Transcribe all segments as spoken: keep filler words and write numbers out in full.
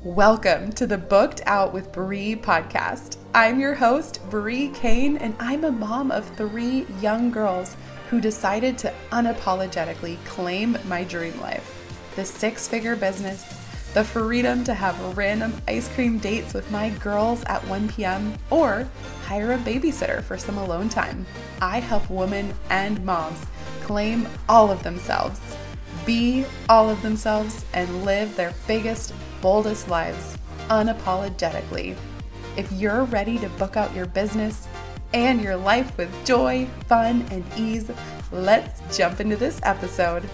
Welcome to the Booked Out with Bree podcast. I'm your host, Bree Kane, and I'm a mom of three young girls who decided to unapologetically claim my dream life. The six-figure business, the freedom to have random ice cream dates with my girls at one p.m. or hire a babysitter for some alone time. I help women and moms claim all of themselves, be all of themselves, and live their biggest, boldest lives unapologetically. If you're ready to book out your business and your life with joy, fun, and ease, let's jump into this episode.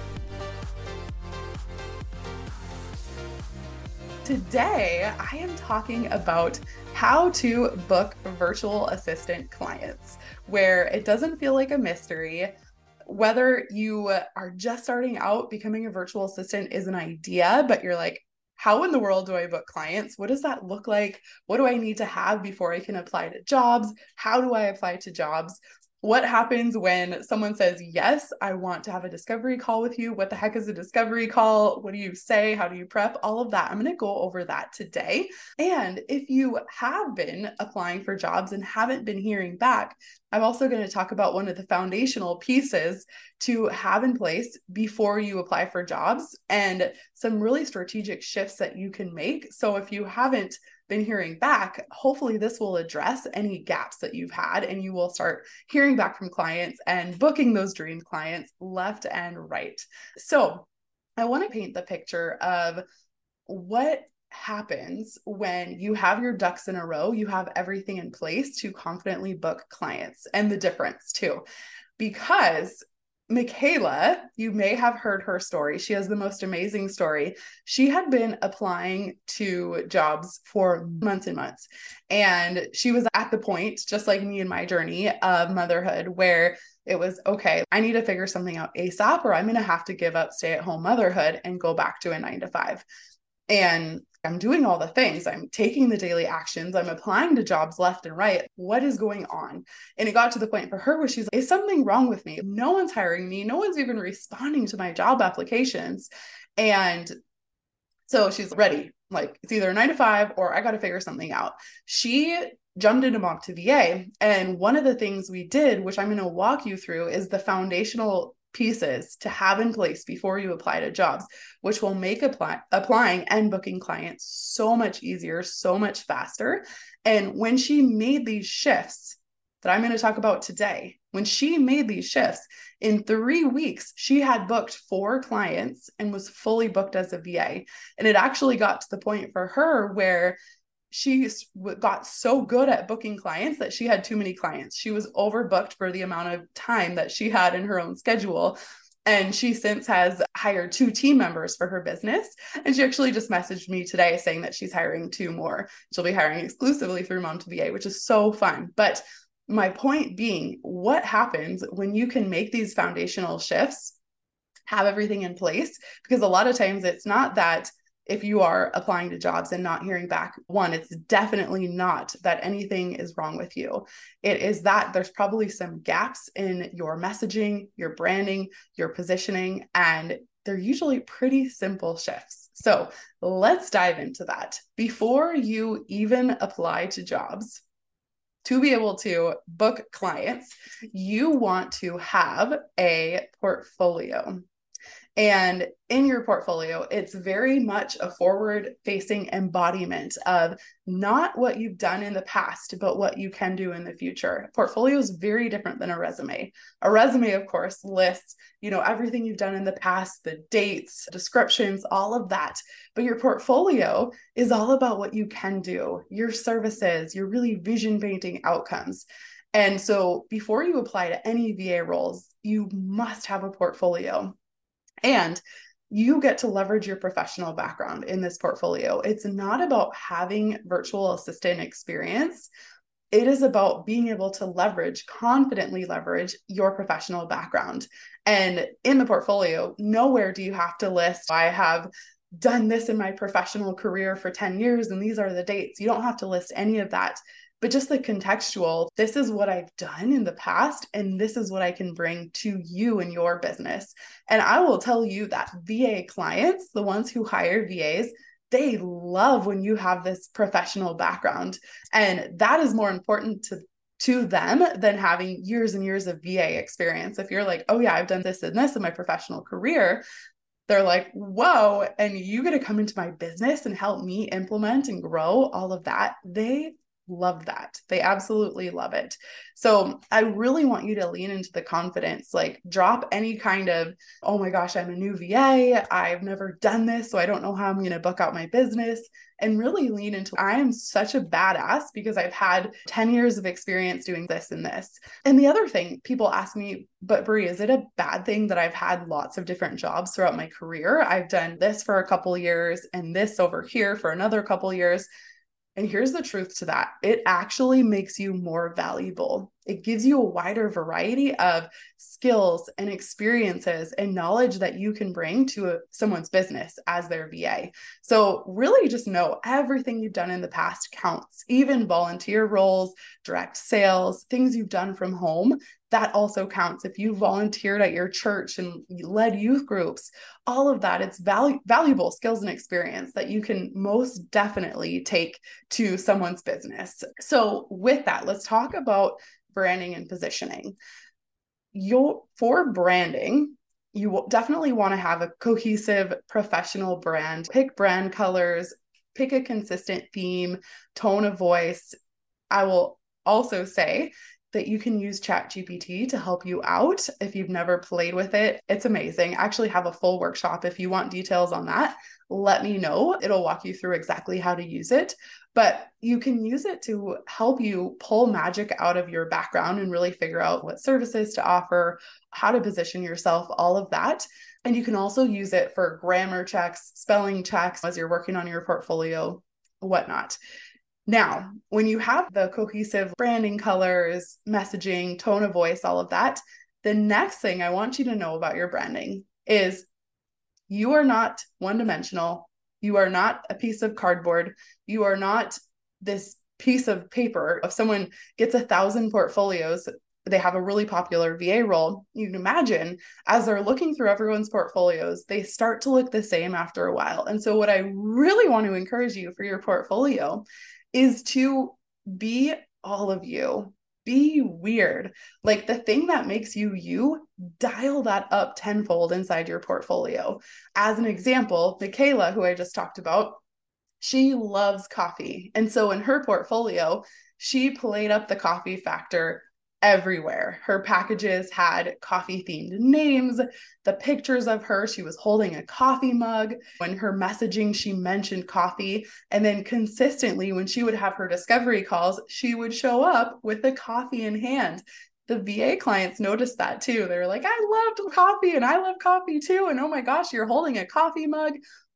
Today, I am talking about how to book virtual assistant clients, where it doesn't feel like a mystery. Whether you are just starting out, becoming a virtual assistant is an idea, but you're like, how in the world do I book clients? What does that look like? What do I need to have before I can apply to jobs? How do I apply to jobs? What happens when someone says, yes, I want to have a discovery call with you? What the heck is a discovery call? What do you say? How do you prep? All of that. I'm going to go over that today. And if you have been applying for jobs and haven't been hearing back, I'm also going to talk about one of the foundational pieces to have in place before you apply for jobs and some really strategic shifts that you can make. So if you haven't been hearing back, hopefully this will address any gaps that you've had and you will start hearing back from clients and booking those dream clients left and right. So I want to paint the picture of what happens when you have your ducks in a row, you have everything in place to confidently book clients, and the difference too. Because Michaela, you may have heard her story. She has the most amazing story. She had been applying to jobs for months and months. And she was at the point, just like me in my journey of motherhood, where it was, okay, I need to figure something out ASAP, or I'm going to have to give up stay-at-home motherhood and go back to a nine to five. And I'm doing all the things. I'm taking the daily actions. I'm applying to jobs left and right. What is going on? And it got to the point for her where she's like, is something wrong with me? No one's hiring me. No one's even responding to my job applications. And so she's ready. Like, it's either a nine to five or I got to figure something out. She jumped into Mock to V A. And one of the things we did, which I'm going to walk you through, is the foundational pieces to have in place before you apply to jobs, which will make apply, applying and booking clients so much easier, so much faster. And when she made these shifts that I'm going to talk about today, when she made these shifts, in three weeks, she had booked four clients and was fully booked as a V A. And it actually got to the point for her where she got so good at booking clients that she had too many clients. She was overbooked for the amount of time that she had in her own schedule. And she since has hired two team members for her business. And she actually just messaged me today saying that she's hiring two more. She'll be hiring exclusively through Mom to V A, which is so fun. But my point being, what happens when you can make these foundational shifts, have everything in place? Because a lot of times it's not that if you are applying to jobs and not hearing back, one, it's definitely not that anything is wrong with you. It is that there's probably some gaps in your messaging, your branding, your positioning, and they're usually pretty simple shifts. So let's dive into that. Before you even apply to jobs, to be able to book clients, you want to have a portfolio. And in your portfolio, it's very much a forward-facing embodiment of not what you've done in the past, but what you can do in the future. A portfolio is very different than a resume. A resume, of course, lists, you know, everything you've done in the past, the dates, descriptions, all of that. But your portfolio is all about what you can do, your services, your really vision painting outcomes. And so before you apply to any V A roles, you must have a portfolio. And you get to leverage your professional background in this portfolio. It's not about having virtual assistant experience. It is about being able to leverage, confidently leverage your professional background. And in the portfolio, nowhere do you have to list, I have done this in my professional career for ten years, and these are the dates. You don't have to list any of that. But just the contextual, this is what I've done in the past, and this is what I can bring to you and your business. And I will tell you that V A clients, the ones who hire V As, they love when you have this professional background. And that is more important to to them than having years and years of V A experience. If you're like, oh yeah, I've done this and this in my professional career, they're like, whoa, and you get to come into my business and help me implement and grow all of that. They love that. They absolutely love it. So I really want you to lean into the confidence, like drop any kind of, oh my gosh, I'm a new V A. I've never done this, so I don't know how I'm going to book out my business, and really lean into, I am such a badass because I've had ten years of experience doing this and this. And the other thing, people ask me, but Brie, is it a bad thing that I've had lots of different jobs throughout my career? I've done this for a couple years and this over here for another couple years. And here's the truth to that. It actually makes you more valuable. It gives you a wider variety of skills and experiences and knowledge that you can bring to a, someone's business as their V A. So really just know everything you've done in the past counts, even volunteer roles, direct sales, things you've done from home. That also counts. If you volunteered at your church and led youth groups, all of that, it's val- valuable skills and experience that you can most definitely take to someone's business. So with that, let's talk about branding and positioning. Your, for branding, you definitely want to have a cohesive professional brand. Pick brand colors, pick a consistent theme, tone of voice. I will also say that you can use ChatGPT to help you out. If you've never played with it, it's amazing. I actually have a full workshop. If you want details on that, let me know. It'll walk you through exactly how to use it. But you can use it to help you pull magic out of your background and really figure out what services to offer, how to position yourself, all of that. And you can also use it for grammar checks, spelling checks as you're working on your portfolio, whatnot. Now, when you have the cohesive branding colors, messaging, tone of voice, all of that, the next thing I want you to know about your branding is you are not one-dimensional. You are not a piece of cardboard. You are not this piece of paper. If someone gets a thousand portfolios, they have a really popular V A role, you can imagine as they're looking through everyone's portfolios, they start to look the same after a while. And so what I really want to encourage you for your portfolio is to be all of you. Be weird. Like the thing that makes you you, dial that up tenfold inside your portfolio. As an example, Michaela, who I just talked about, she loves coffee. And so in her portfolio, she played up the coffee factor everywhere. Her packages had coffee themed names, the pictures of her, she was holding a coffee mug. When her messaging, she mentioned coffee. And then consistently, when she would have her discovery calls, she would show up with a coffee in hand. The V A clients noticed that too. They were like, I loved coffee and I love coffee too. And oh my gosh, you're holding a coffee mug.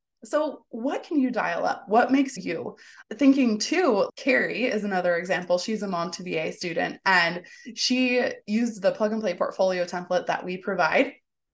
So what can you dial up? What makes you? Thinking too, Carrie is another example. She's a mom to V A student, and she used the plug and play portfolio template that we provide.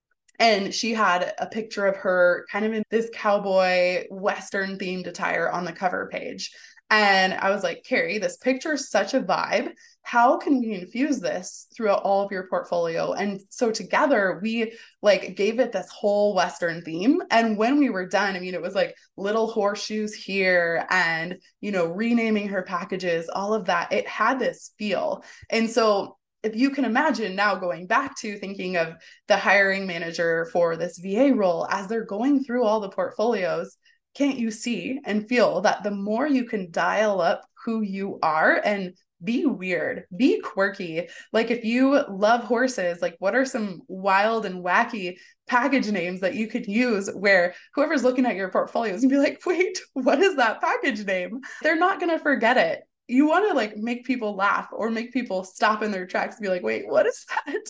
And she had a picture of her kind of in this cowboy Western themed attire on the cover page. And I was like, Carrie, this picture is such a vibe. How can we infuse this throughout all of your portfolio? And so together we like gave it this whole Western theme. And when we were done, I mean, it was like little horseshoes here and, you know, renaming her packages, all of that. It had this feel. And so if you can imagine now going back to thinking of the hiring manager for this V A role, as they're going through all the portfolios, can't you see and feel that the more you can dial up who you are and be weird, be quirky. Like if you love horses, like what are some wild and wacky package names that you could use where whoever's looking at your portfolios and be like, wait, what is that package name? They're not going to forget it. You want to like make people laugh or make people stop in their tracks and be like, wait, what is that?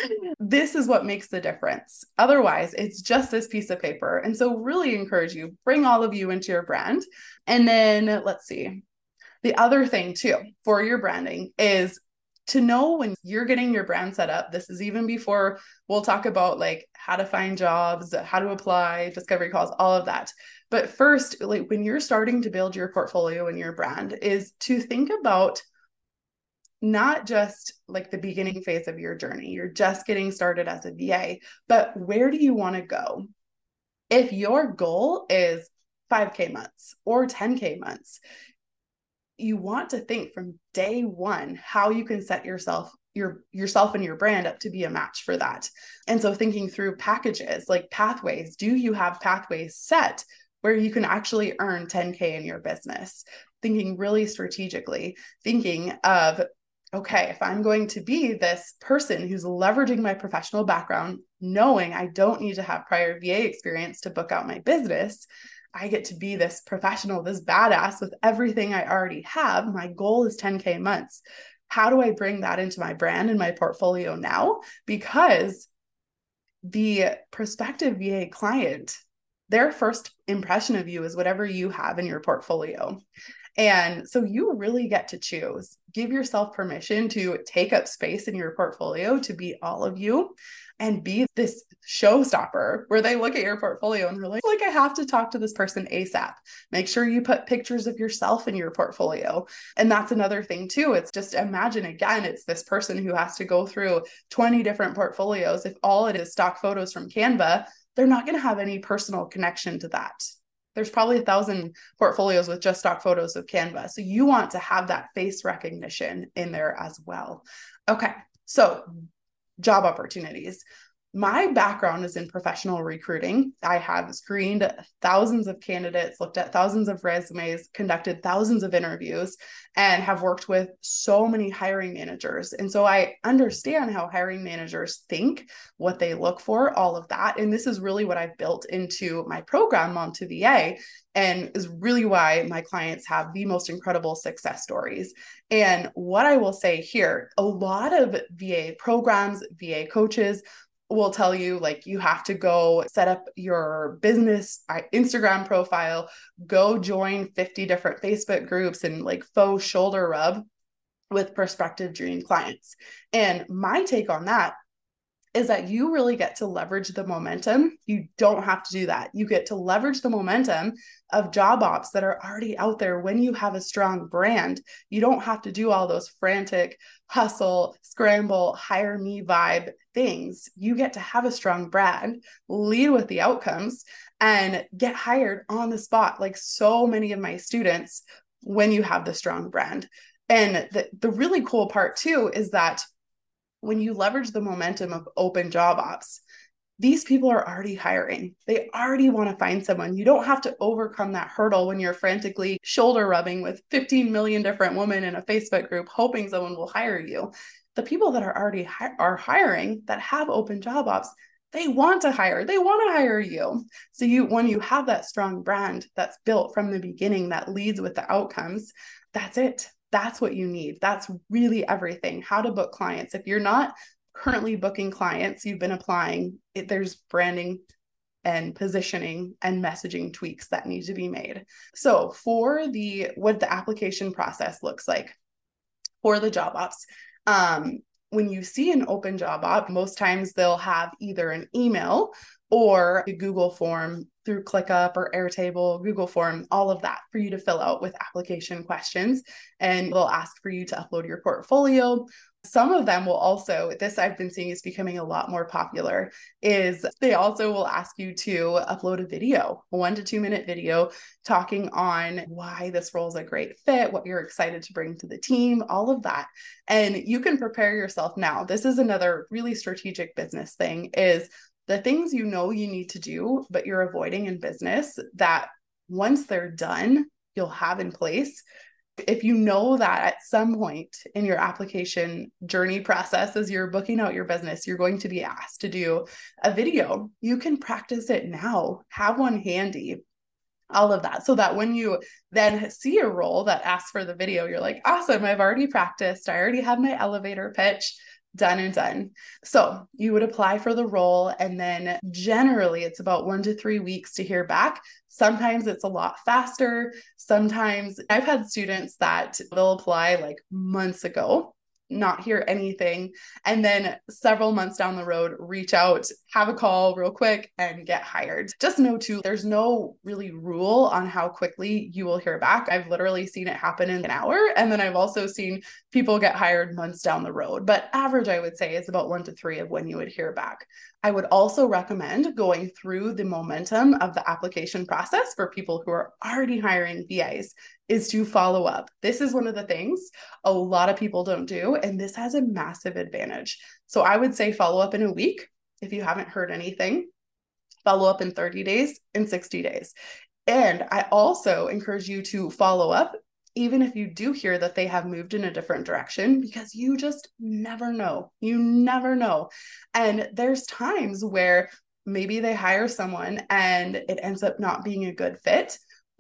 This is what makes the difference. Otherwise, it's just this piece of paper. And so really encourage you, bring all of you into your brand. And then let's see. The other thing too, for your branding is to know when you're getting your brand set up. This is even before we'll talk about like how to find jobs, how to apply, discovery calls, all of that. But first, like when you're starting to build your portfolio and your brand is to think about not just like the beginning phase of your journey. You're just getting started as a V A, but where do you want to go? If your goal is five K months or ten K months. You want to think from day one how you can set yourself your yourself and your brand up to be a match for that. And so thinking through packages like pathways, do you have pathways set where you can actually earn ten K in your business? Thinking really strategically, thinking of, okay, if I'm going to be this person who's leveraging my professional background, knowing I don't need to have prior V A experience to book out my business, I get to be this professional, this badass with everything I already have. My goal is ten K months. How do I bring that into my brand and my portfolio now? Because the prospective V A client, their first impression of you is whatever you have in your portfolio. And so you really get to choose. Give yourself permission to take up space in your portfolio to be all of you and be this showstopper where they look at your portfolio and they're like, like, I have to talk to this person ASAP. Make sure you put pictures of yourself in your portfolio. And that's another thing too. It's just imagine again, it's this person who has to go through twenty different portfolios. If all it is stock photos from Canva, they're not going to have any personal connection to that. There's probably a thousand portfolios with just stock photos of Canva. So you want to have that face recognition in there as well. Okay. So job opportunities. My background is in professional recruiting. I have screened thousands of candidates, looked at thousands of resumes, conducted thousands of interviews, and have worked with so many hiring managers. And so I understand how hiring managers think, what they look for, all of that. And this is really what I've built into my program, Mom to V A, and is really why my clients have the most incredible success stories. And what I will say here, a lot of V A programs, V A coaches will tell you like you have to go set up your business Instagram profile, go join fifty different Facebook groups and like faux shoulder rub with prospective dream clients. And my take on that is that you really get to leverage the momentum. You don't have to do that. You get to leverage the momentum of job ops that are already out there when you have a strong brand. You don't have to do all those frantic hustle, scramble, hire me vibe things. You get to have a strong brand, lead with the outcomes, and get hired on the spot like so many of my students when you have the strong brand. And the, the really cool part too is that when you leverage the momentum of open job ops, these people are already hiring. They already want to find someone. You don't have to overcome that hurdle when you're frantically shoulder rubbing with fifteen million different women in a Facebook group, hoping someone will hire you. The people that are already hi- are hiring that have open job ops, they want to hire, they want to hire you. So you, when you have that strong brand that's built from the beginning, that leads with the outcomes, that's it. That's what you need. That's really everything. How to book clients. If you're not currently booking clients, you've been applying, it, there's branding and positioning and messaging tweaks that need to be made. So for the, what the application process looks like for the job ops, um, when you see an open job op, most times they'll have either an email or a Google form through ClickUp or Airtable, Google form, all of that for you to fill out with application questions. And they'll ask for you to upload your portfolio. Some of them will also, this I've been seeing is becoming a lot more popular, is they also will ask you to upload a video, a one to two minute video talking on why this role is a great fit, what you're excited to bring to the team, all of that. And you can prepare yourself now. This is another really strategic business thing, is the things you know you need to do, but you're avoiding in business that once they're done, you'll have in place. If you know that at some point in your application journey process, as you're booking out your business, you're going to be asked to do a video, you can practice it now, have one handy, all of that. So that when you then see a role that asks for the video, you're like, awesome, I've already practiced. I already have my elevator pitch done and done. So you would apply for the role, and then generally it's about one to three weeks to hear back. Sometimes it's a lot faster. Sometimes I've had students that they'll apply like months ago, not hear anything, and then several months down the road, reach out have a call real quick and get hired. Just know too, there's no really rule on how quickly you will hear back. I've literally seen it happen in an hour. And then I've also seen people get hired months down the road. But average, I would say, is about one to three of when you would hear back. I would also recommend going through the momentum of the application process for people who are already hiring V As is to follow up. This is one of the things a lot of people don't do, and this has a massive advantage. So I would say follow up in a week if you haven't heard anything, follow up in thirty days, in sixty days. And I also encourage you to follow up even if you do hear that they have moved in a different direction, because you just never know. You never know. And there's times where maybe they hire someone and it ends up not being a good fit,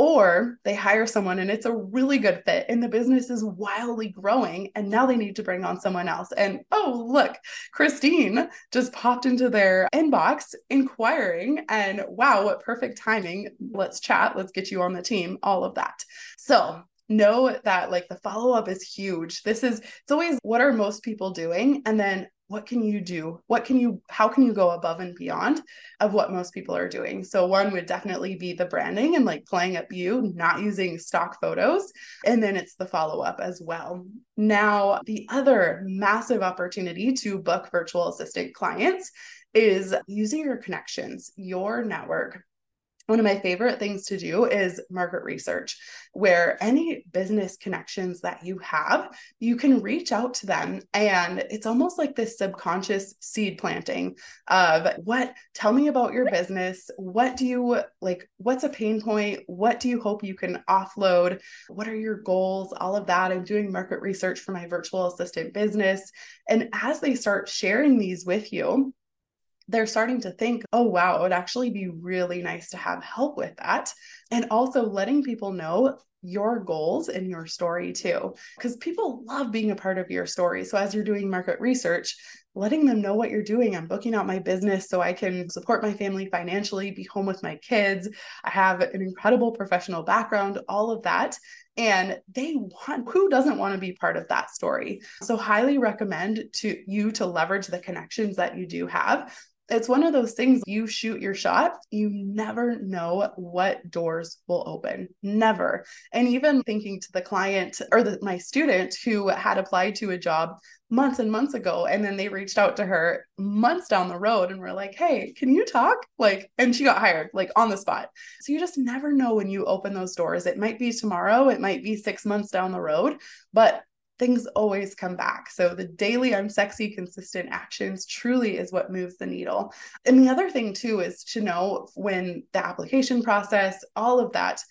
or they hire someone and it's a really good fit and the business is wildly growing and now they need to bring on someone else. And oh, look, Christine just popped into their inbox inquiring, and wow, what perfect timing. Let's chat. Let's get you on the team, all of that. So know that like the follow-up is huge. This is, it's always what are most people doing? And then what can you do? What can you, how can you go above and beyond of what most people are doing? So one would definitely be the branding and like playing up you, not using stock photos. And then it's the follow-up as well. Now, the other massive opportunity to book virtual assistant clients is using your connections, your network. One of my favorite things to do is market research, where any business connections that you have, you can reach out to them. And it's almost like this subconscious seed planting of what, tell me about your business. What do you like? What's a pain point? What do you hope you can offload? What are your goals? All of that. I'm doing market research for my virtual assistant business. And as they start sharing these with you, they're starting to think, oh, wow, it would actually be really nice to have help with that. And also letting people know your goals and your story too, because people love being a part of your story. So as you're doing market research, letting them know what you're doing. I'm booking out my business so I can support my family financially, be home with my kids. I have an incredible professional background, all of that. And they want, who doesn't want to be part of that story? So highly recommend to you to leverage the connections that you do have. It's one of those things, you shoot your shot, you never know what doors will open. Never. And even thinking to the client or the, my student who had applied to a job months and months ago, and then they reached out to her months down the road and were like, hey, can you talk? Like, and she got hired like on the spot. So you just never know when you open those doors. It might be tomorrow, it might be six months down the road, but things always come back. So the daily unsexy, consistent actions truly is what moves the needle. And the other thing too is to know when the application process, all of that,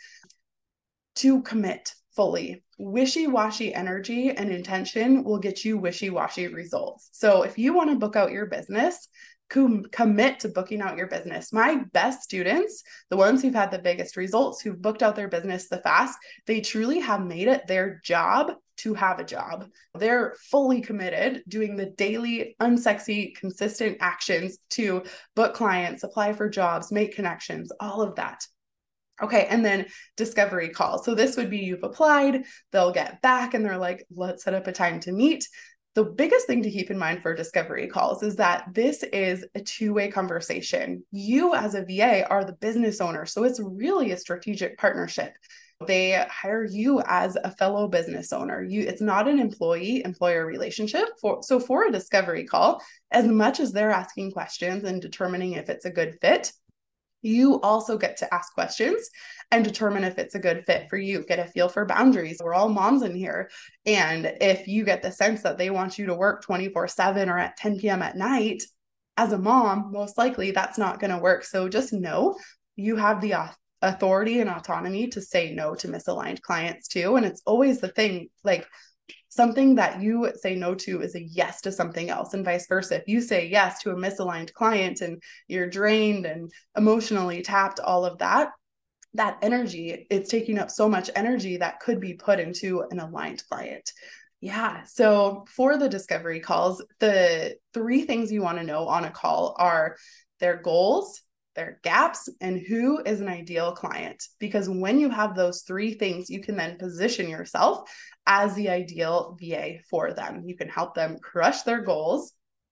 to commit fully. Wishy-washy energy and intention will get you wishy-washy results. So if you want to book out your business, Com- commit to booking out your business. My best students, the ones who've had the biggest results, who've booked out their business the fast, they truly have made it their job to have a job. They're fully committed, doing the daily, unsexy, consistent actions to book clients, apply for jobs, make connections, all of that. Okay, and then discovery calls. So this would be you've applied, they'll get back and they're like, let's set up a time to meet. The biggest thing to keep in mind for discovery calls is that this is a two-way conversation. You as a V A are the business owner, so it's really a strategic partnership. They hire you as a fellow business owner. You, it's not an employee-employer relationship. For, so for a discovery call, as much as they're asking questions and determining if it's a good fit, you also get to ask questions and determine if it's a good fit for you. Get a feel for boundaries. We're all moms in here. And if you get the sense that they want you to work twenty-four seven or at ten p.m. at night, as a mom, most likely that's not going to work. So just know you have the authority and autonomy to say no to misaligned clients too. And it's always the thing, like, something that you say no to is a yes to something else, and vice versa. If you say yes to a misaligned client and you're drained and emotionally tapped, all of that, that energy, it's taking up so much energy that could be put into an aligned client. Yeah. So for the discovery calls, the three things you want to know on a call are their goals, their gaps, and who is an ideal client. Because when you have those three things, you can then position yourself as the ideal V A for them. You can help them crush their goals,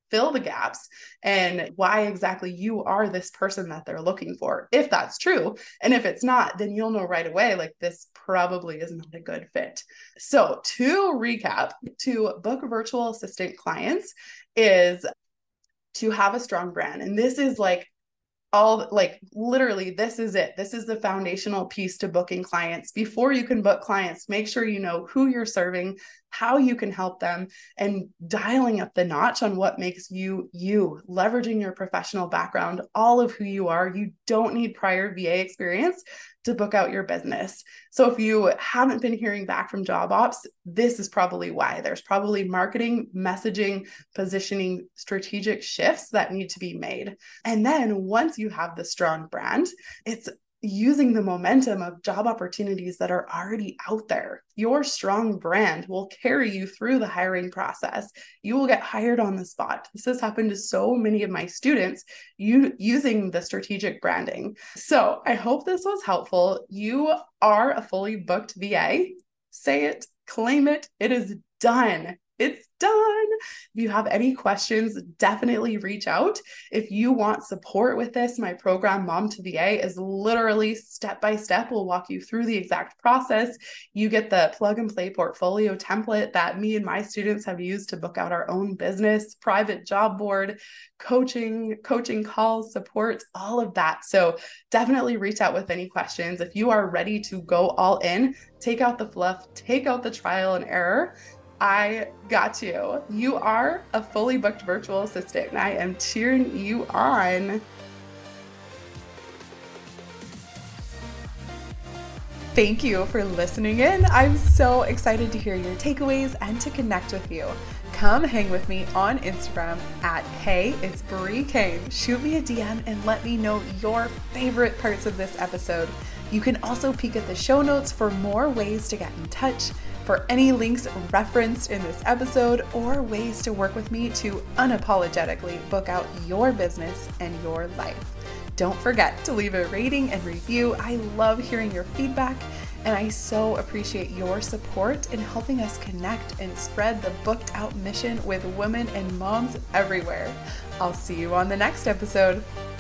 fill the gaps and why exactly you are this person that they're looking for, if that's true. And if it's not, then you'll know right away, like, this probably is not a good fit. So to recap, to book virtual assistant clients is to have a strong brand. And this is like all, like, literally, this is it. This is the foundational piece to booking clients. Before you can book clients, make sure you know who you're serving, how you can help them, and dialing up the notch on what makes you you, leveraging your professional background, all of who you are. You don't need prior V A experience to book out your business. So if you haven't been hearing back from job ops, this is probably why. There's probably marketing, messaging, positioning, strategic shifts that need to be made. And then once you have the strong brand, it's using the momentum of job opportunities that are already out there. Your strong brand will carry you through the hiring process. You will get hired on the spot. This has happened to so many of my students, you using the strategic branding. So I hope this was helpful. You are a fully booked V A. Say it, claim it. It is done. It's done. If you have any questions, definitely reach out. If you want support with this, my program, Mom to V A, is literally step by step. We'll walk you through the exact process. You get the plug and play portfolio template that me and my students have used to book out our own business, private job board, coaching, coaching calls, support, all of that. So definitely reach out with any questions. If you are ready to go all in, take out the fluff, take out the trial and error, I got you. You are a fully booked virtual assistant, and I am cheering you on. Thank you for listening in. I'm so excited to hear your takeaways and to connect with you. Come hang with me on Instagram at Hey, it's Brie Kane. Shoot me a D M and let me know your favorite parts of this episode. You can also peek at the show notes for more ways to get in touch, for any links referenced in this episode, or ways to work with me to unapologetically book out your business and your life. Don't forget to leave a rating and review. I love hearing your feedback, and I so appreciate your support in helping us connect and spread the booked out mission with women and moms everywhere. I'll see you on the next episode.